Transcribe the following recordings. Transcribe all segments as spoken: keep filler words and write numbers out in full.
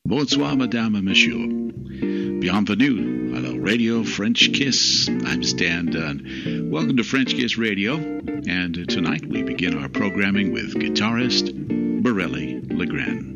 Bonsoir, madame et monsieur. Bienvenue à la Radio French Kiss. I'm Stan Dunn. Welcome to French Kiss Radio. And tonight we begin our programming with guitarist Borelli Legrand.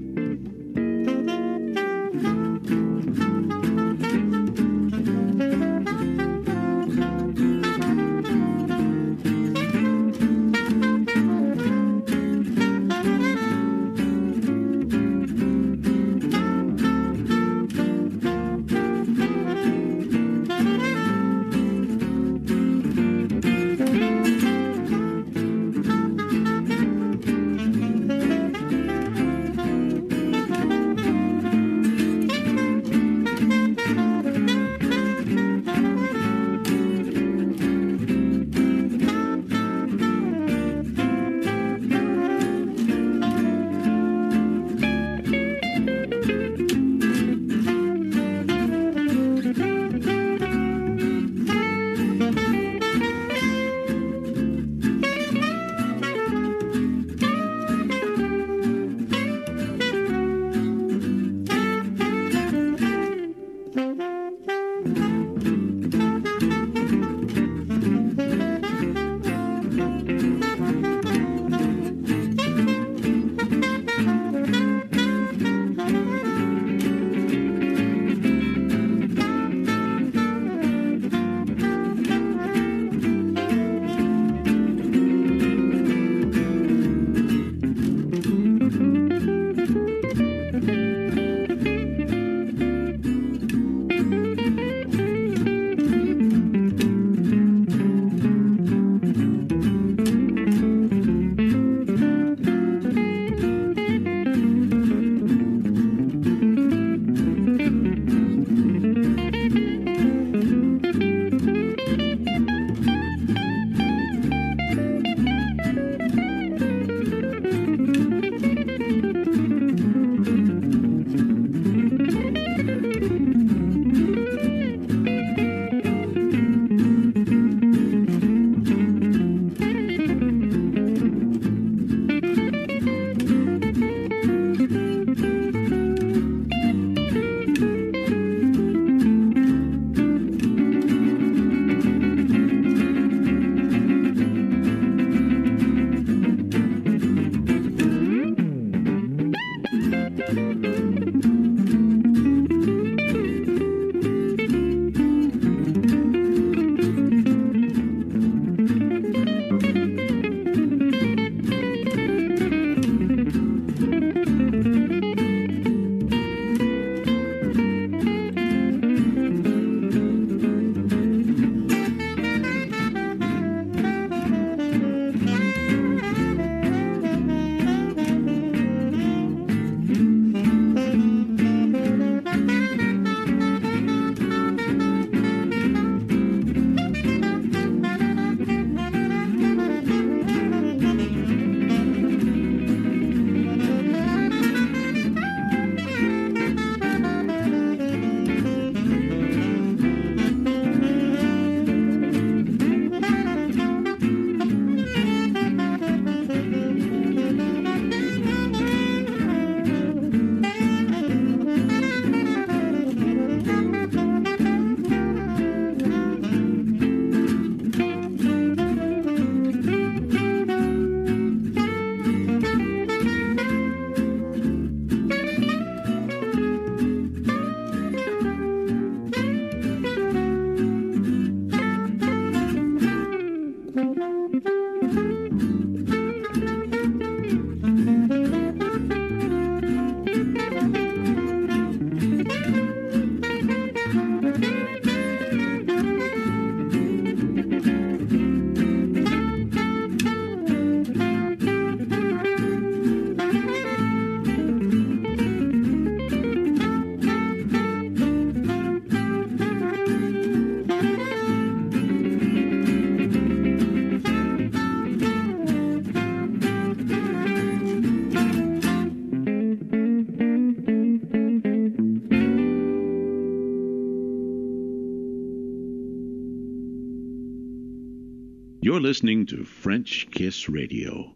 You're listening to French Kiss Radio.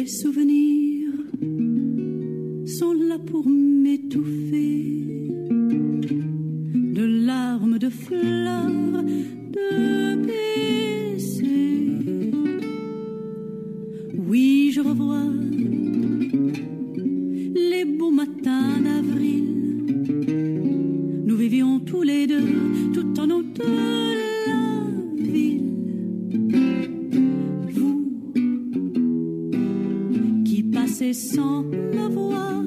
Les souvenirs sont là pour m'étouffer de larmes, de fleurs, de baisers. Oui, je revois les beaux matins d'avril. Nous vivions tous les deux tout en haut de la ville. Vous qui passez sans me voir,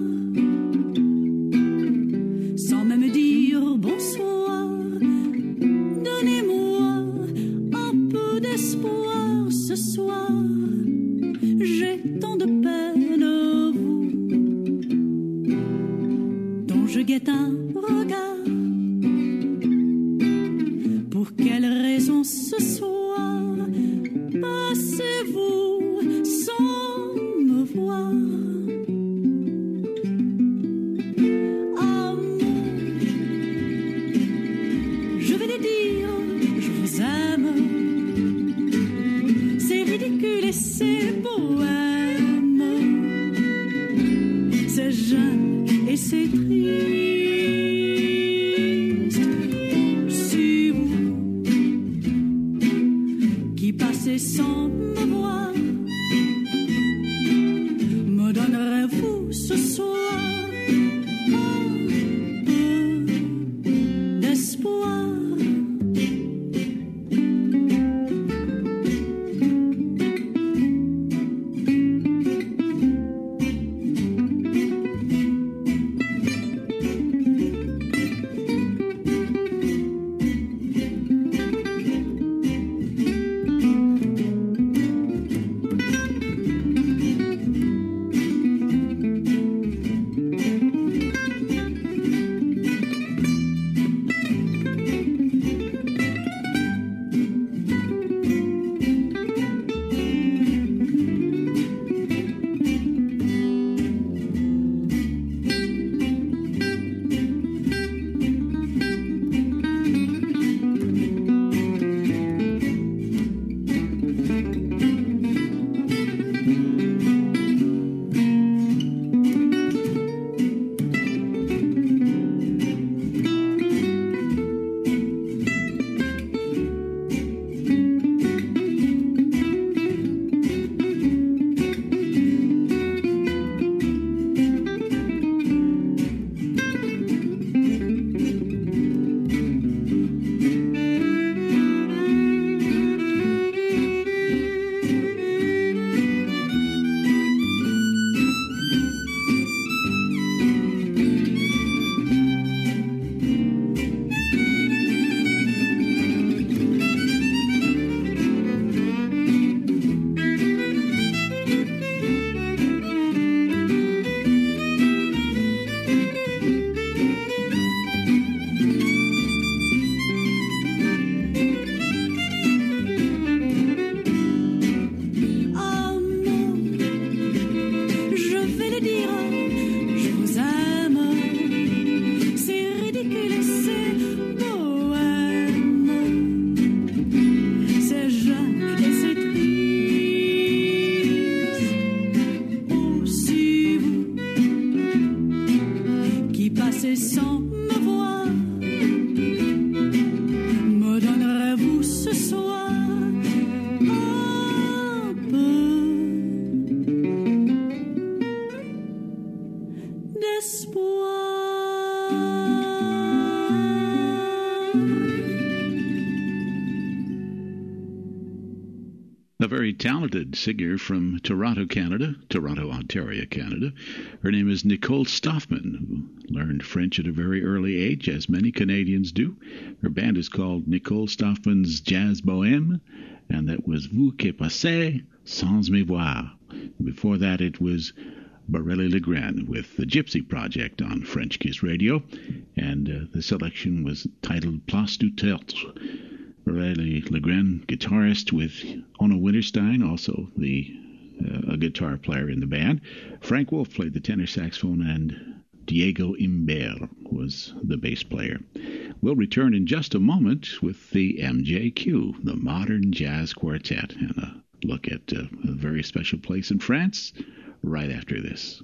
sans même dire bonsoir, donnez-moi un peu d'espoir ce soir. J'ai tant de peine, vous, dont je guette un regard. Pour quelle raison ce soir passez-vous sans me voir? Amour, je vais les dire, je vous aime. C'est ridicule et c'est poème. C'est jeune et c'est triste. Sans me voir, me donnerez-vous ce soir un peu d'espoir? A very talented singer from Toronto, Canada, Toronto, Ontario, Canada. Her name is Nicole Stoffman, who learned French at a very early age, as many Canadians do. Her band is called Nicole Stoffman's Jazz Bohème, and that was Vous qui passez sans me voir. Before that, it was Borelli Legrand with the Gypsy Project on French Kiss Radio, and uh, the selection was titled Place du Théâtre. Borelli Legrand, guitarist with Ona Winterstein, also the uh, a guitar player in the band. Frank Wolf played the tenor saxophone, and Diego Imbert was the bass player. We'll return in just a moment with the M J Q, the Modern Jazz Quartet, and a look at uh, a very special place in France right after this.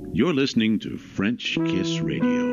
You're listening to French Kiss Radio.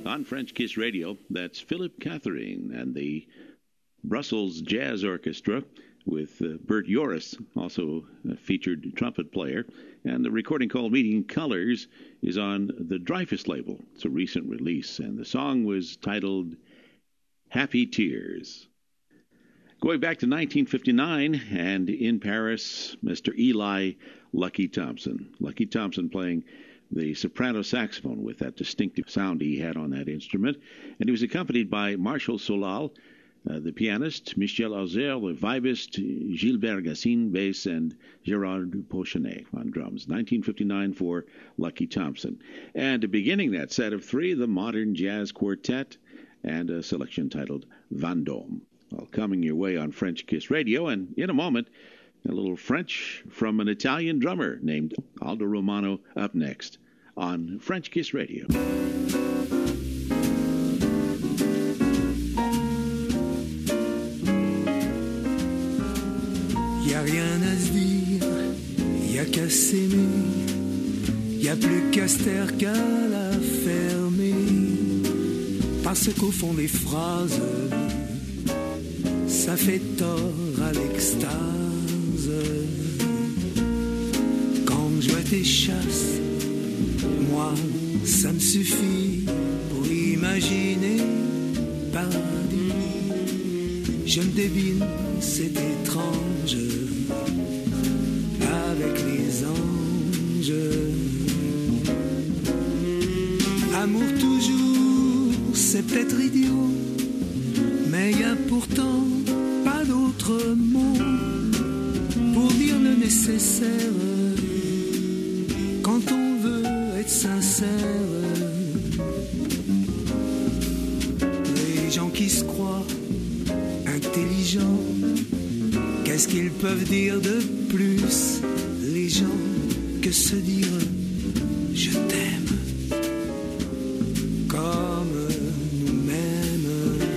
On French Kiss Radio, that's Philip Catherine and the Brussels Jazz Orchestra with uh, Bert Joris, also a featured trumpet player. And the recording called Meeting Colors is on the Dreyfus label. It's a recent release, and the song was titled Happy Tears. Going back to nineteen fifty-nine, and in Paris, Mister Eli Lucky Thompson. Lucky Thompson playing the soprano saxophone with that distinctive sound he had on that instrument. And he was accompanied by Marshall Solal, uh, the pianist, Michel Auzer, the vibist, Gilbert Gassine, bass, and Gerard Pochenet on drums. nineteen fifty-nine for Lucky Thompson. And beginning that set of three, the Modern Jazz Quartet, and a selection titled Vendôme. Well, coming your way on French Kiss Radio, and in a moment, a little French from an Italian drummer named Aldo Romano up next on French Kiss Radio. Y a rien à se dire, y a qu'à s'aimer, y a plus qu'à se taire qu'à la fermer, parce qu'au fond des phrases, ça fait tort à l'extase. Quand je vois tes chasses, moi, ça me suffit pour imaginer paradis. Je me devine, c'est étrange, avec les anges. Amour toujours, c'est peut-être idiot, mais y a pourtant pas d'autre mot pour dire le nécessaire quand on veut être sincère. Les gens qui se croient intelligents, qu'est-ce qu'ils peuvent dire de plus, les gens, que se dire je t'aime comme nous-mêmes.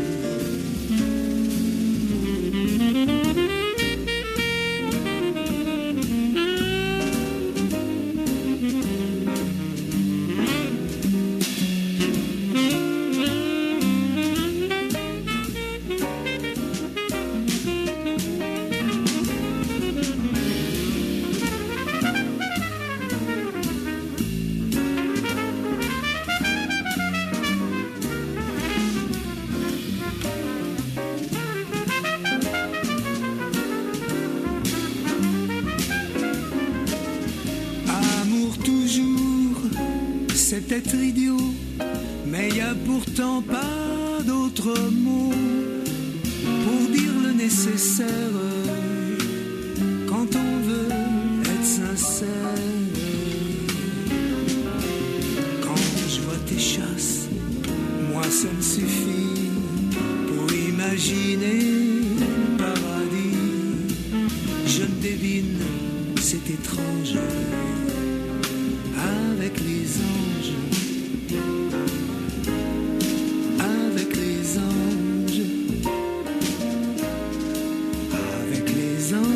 Peut-être idiot, mais y a pourtant pas d'autre mot pour dire le nécessaire quand on veut être sincère. Quand je vois tes chasses, moi ça me suffit pour imaginer paradis. Je me devine, c'est étrange, avec les anges. Avec les anges, avec les anges.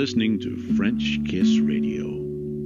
listening to French Kiss Radio.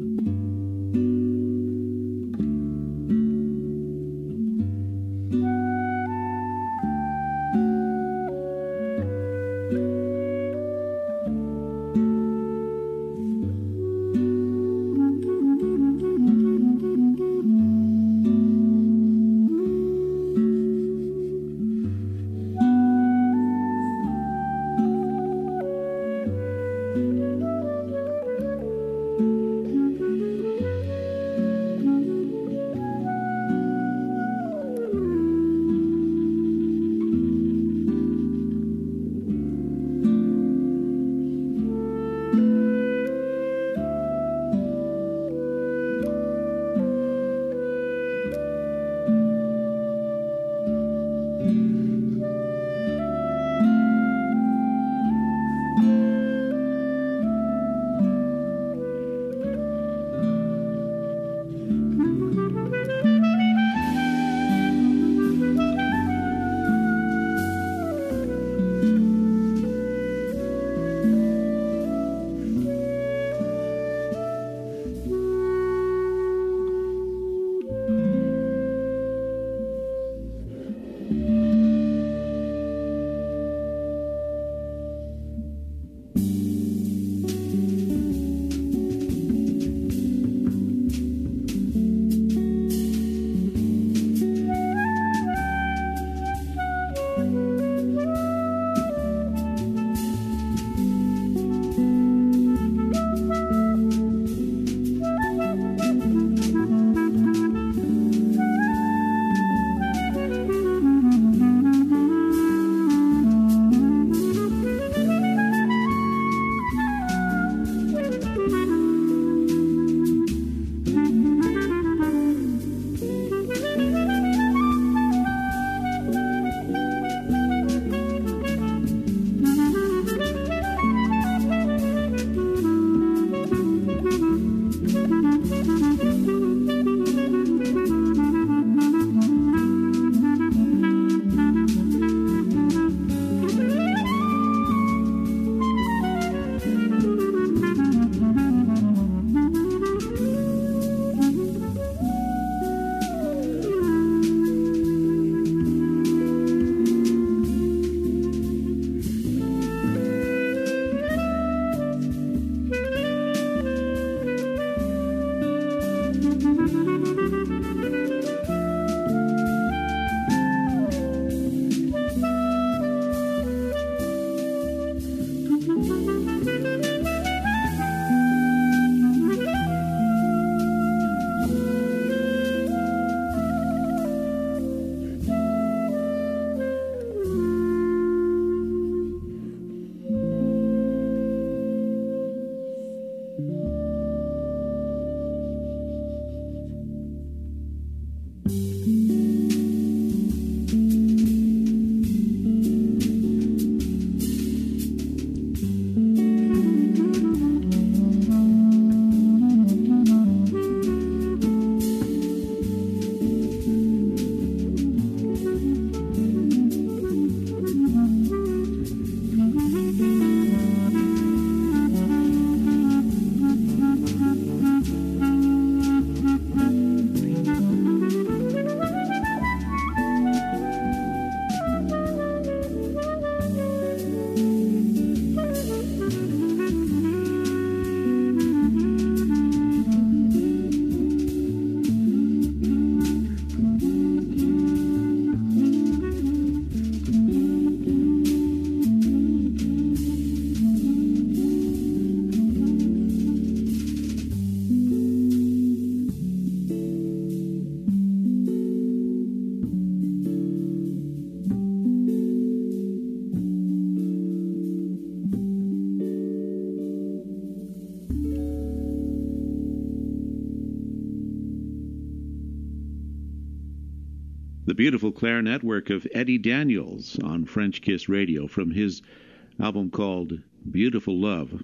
the beautiful clarinet work of Eddie Daniels on French Kiss Radio from his album called Beautiful Love.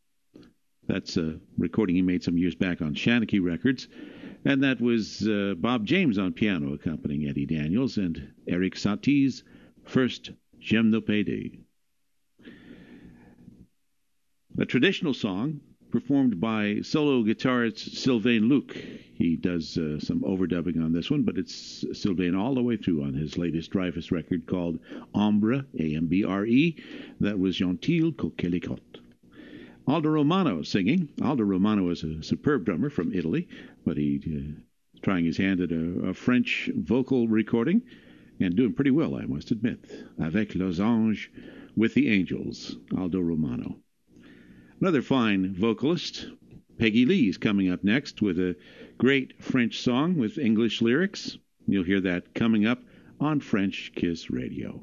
That's a recording he made some years back on Shanachie Records. And that was uh, Bob James on piano accompanying Eddie Daniels and Eric Satie's first J'aime nos P D. a traditional song performed by solo guitarist Sylvain Luc. He does uh, some overdubbing on this one, but it's Sylvain all the way through on his latest Dreyfus record called Ambre, A M B R E. That was Gentil Coquelicot. Aldo Romano singing. Aldo Romano is a superb drummer from Italy, but he's uh, trying his hand at a, a French vocal recording and doing pretty well, I must admit. Avec les anges, with the angels, Aldo Romano. Another fine vocalist, Peggy Lee, is coming up next with a great French song with English lyrics. You'll hear that coming up on French Kiss Radio.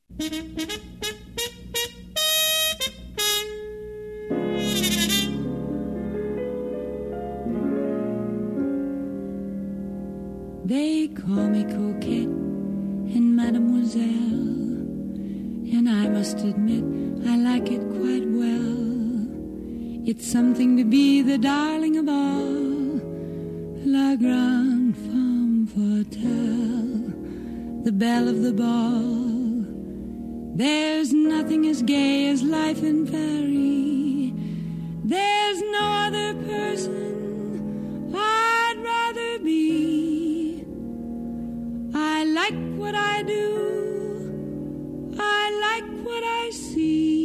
They call me Coquette and Mademoiselle, and I must admit I like it quite well. It's something to be the darling of all, la grande femme fatale, the belle of the ball. There's nothing as gay as life in Paris. There's no other person I'd rather be. I like what I do, I like what I see.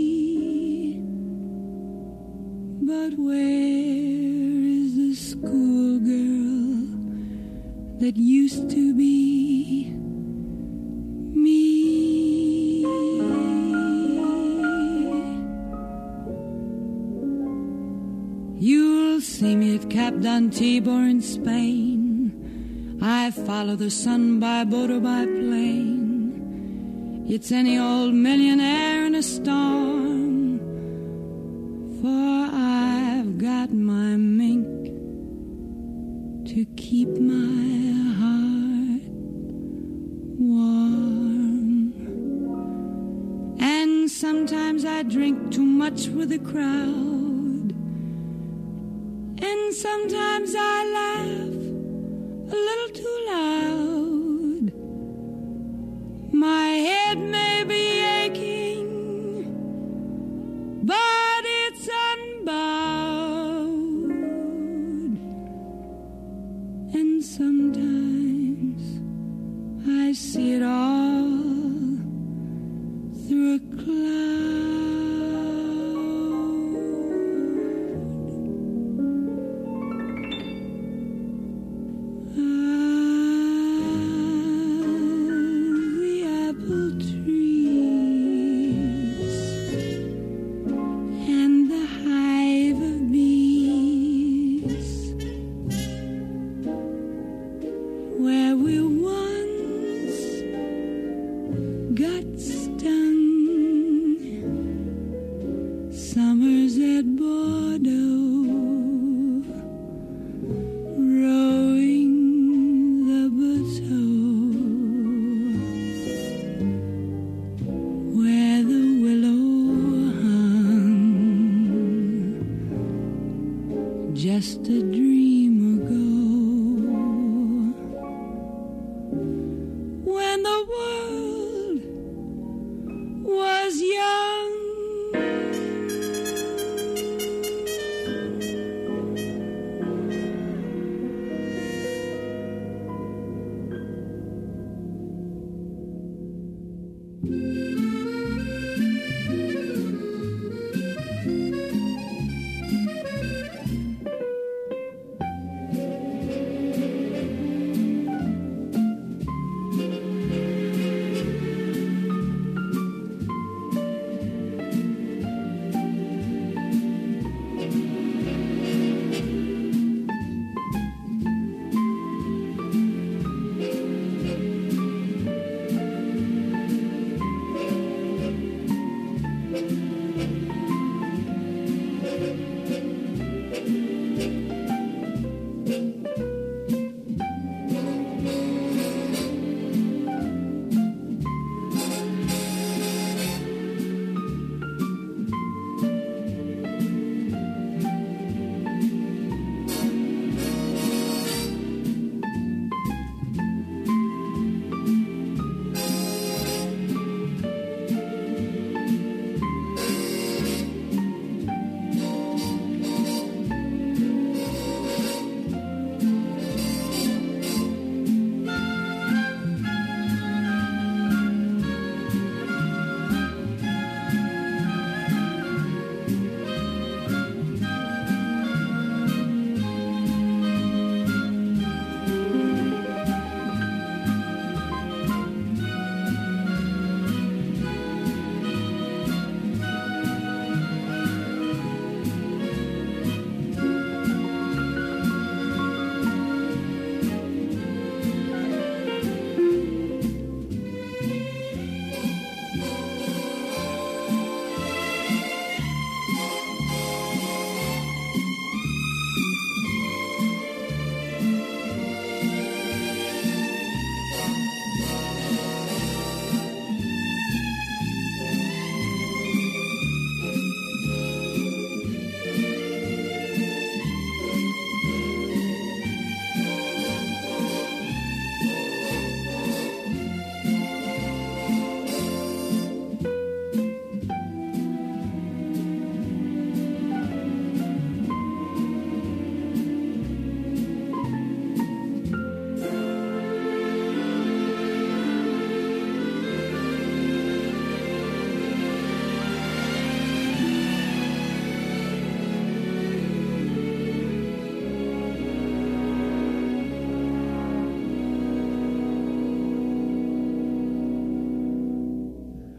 But where is the schoolgirl that used to be me? You'll see me at Cap d'Antibes or in Spain. I follow the sun by boat or by plane. It's any old millionaire in a storm, for I've got my mink to keep my heart warm. And sometimes I drink too much with the crowd, and sometimes I laugh a little too loud. My head may be aching, but it's unbowed. And sometimes I see it all through a cloud.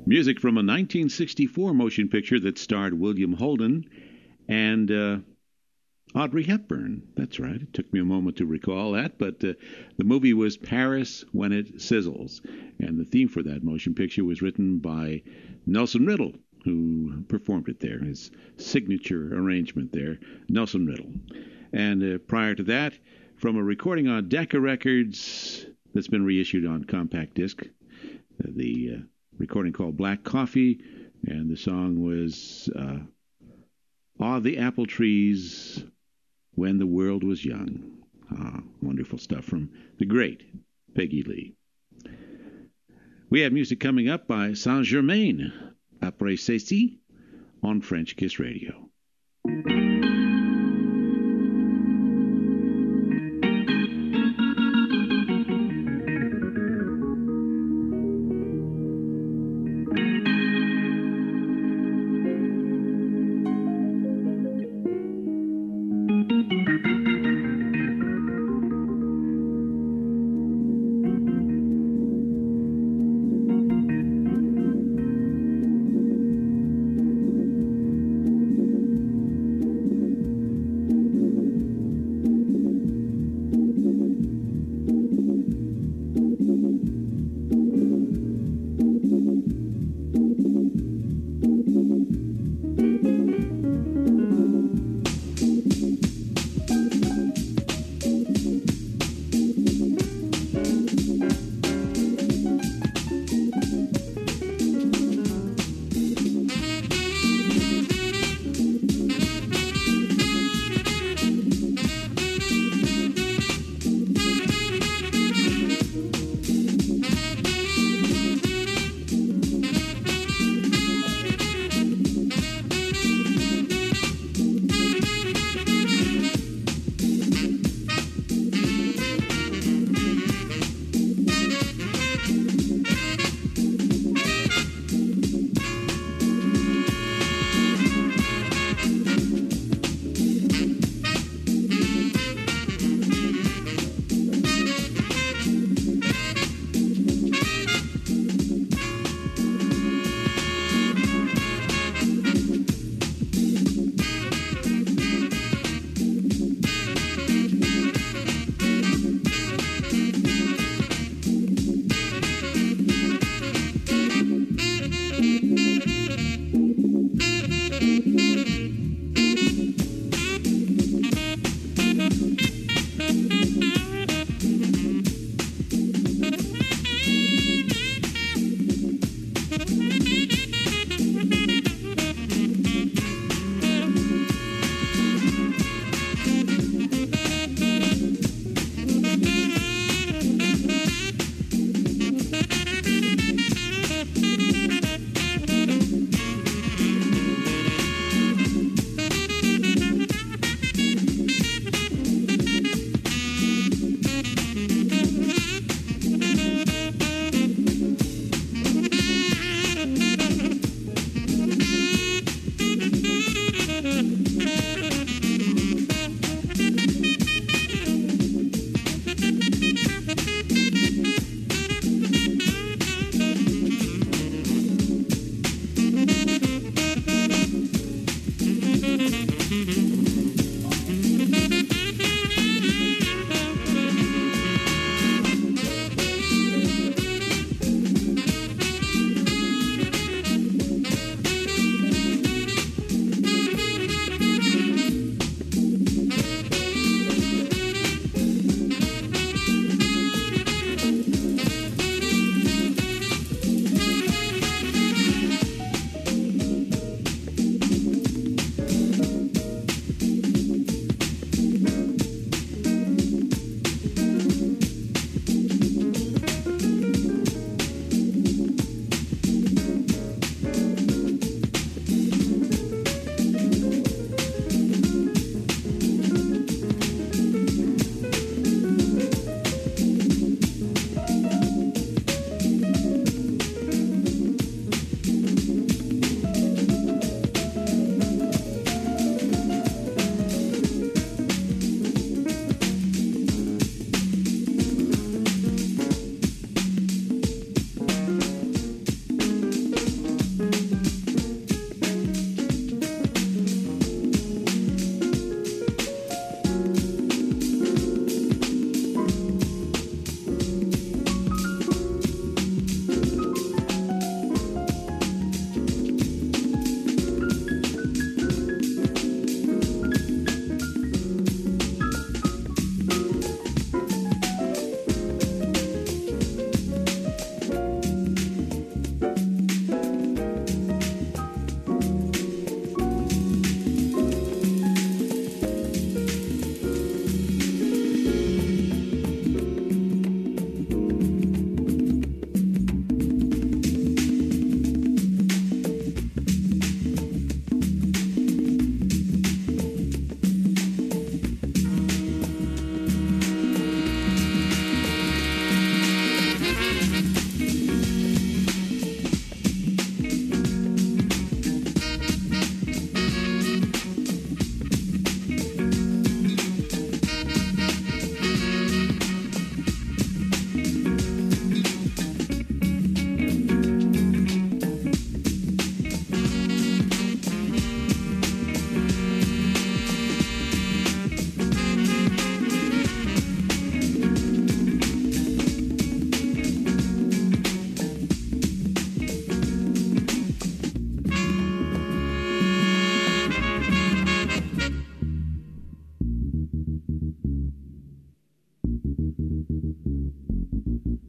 Music from a nineteen sixty-four motion picture that starred William Holden and uh, Audrey Hepburn. That's right. It took me a moment to recall that, but uh, the movie was Paris When It Sizzles, and the theme for that motion picture was written by Nelson Riddle, who performed it there, his signature arrangement there, Nelson Riddle. And uh, prior to that, from a recording on Decca Records that's been reissued on compact disc, uh, the uh, recording called Black Coffee, and the song was uh, Aw, the Apple Trees When the World Was Young. Ah, wonderful stuff from the great Peggy Lee. We have music coming up by Saint-Germain, Après Ceci, on French Kiss Radio.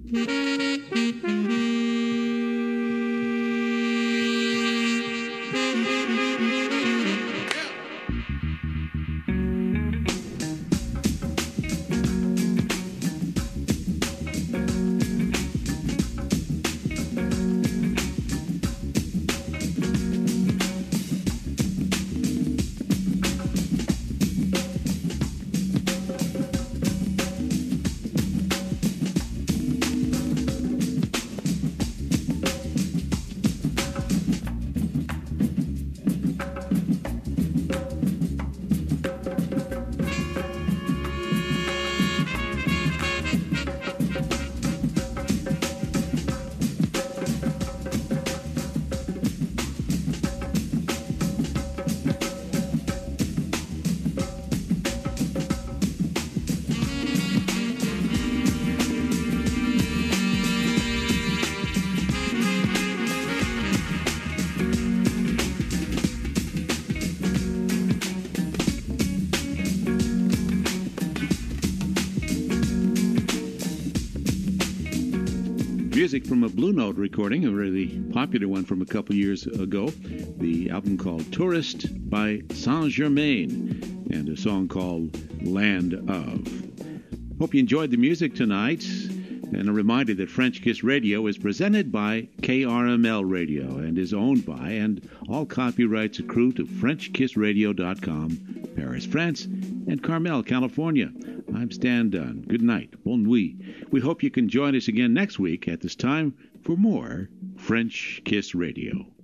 Music from a Blue Note recording, a really popular one from a couple years ago. The album called Tourist by Saint-Germain, and a song called Land Of. Hope you enjoyed the music tonight, and a reminder that French Kiss Radio is presented by K R M L Radio and is owned by, and all copyrights accrue to French Kiss Radio dot com, Paris, France, and Carmel, California. I'm Stan Dunn. Good night. Bonne nuit. We hope you can join us again next week at this time for more French Kiss Radio.